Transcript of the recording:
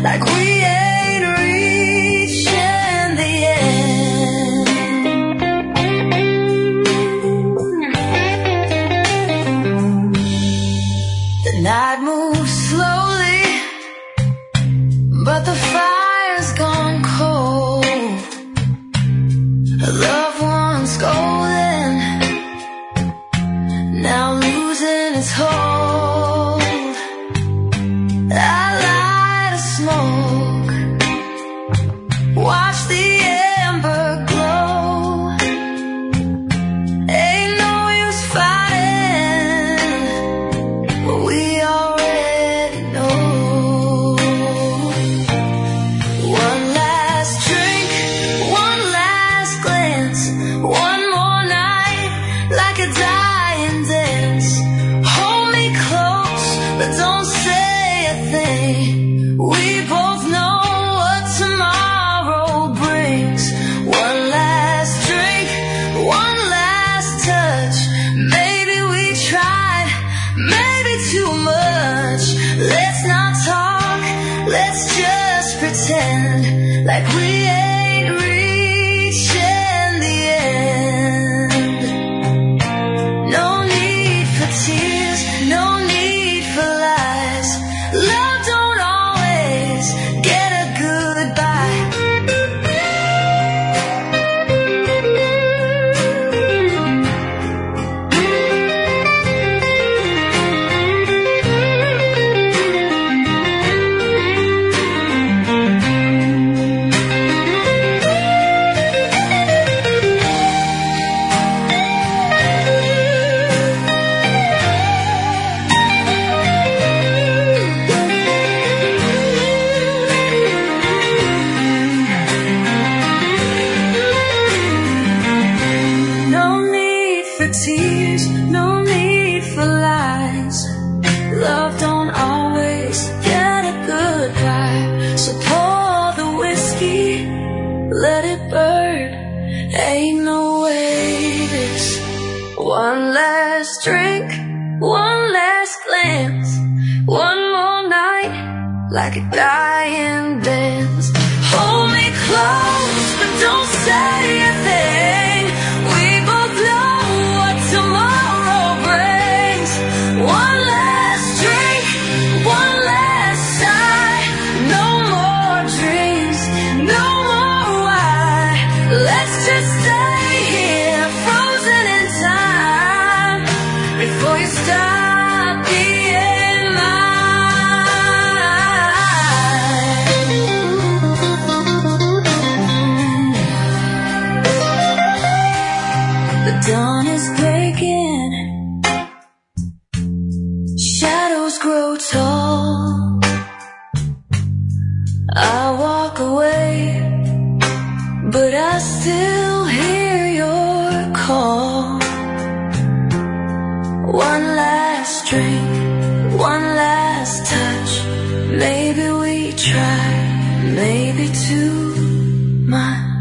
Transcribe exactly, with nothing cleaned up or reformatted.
like we ain't reaching the end. The night moves slowly, but the fire's gone cold. A loved one's golden, now losing its hold. I light a smoke, watch the ember glow. Ain't no use fighting, but we already know. One last drink, one last glance, one more night like a dying dance. Hold me close, but don't say a thing. We both know what tomorrow brings. One last drink, one last touch. Maybe we tried, maybe too much. Let's not talk, let's just pretend like we ain't reaching the end. No need for tears, no need for lies. Love don't always get a goodbye. No need for tears, no need for lies. Love don't always get a goodbye. So pour the whiskey, let it burn. Ain't no way this. One last drink, one last glance, one more night like a dying dance. Hold me close, but don't say a thing. We both know what tomorrow brings. One last drink, one last sigh. No more dreams, no more why. Let's just stay here, frozen in time, before you stop being mine. The dawn is breaking, shadows grow tall. I walk away, but I still hear your call. One last drink, one last touch. Maybe we try, maybe too much.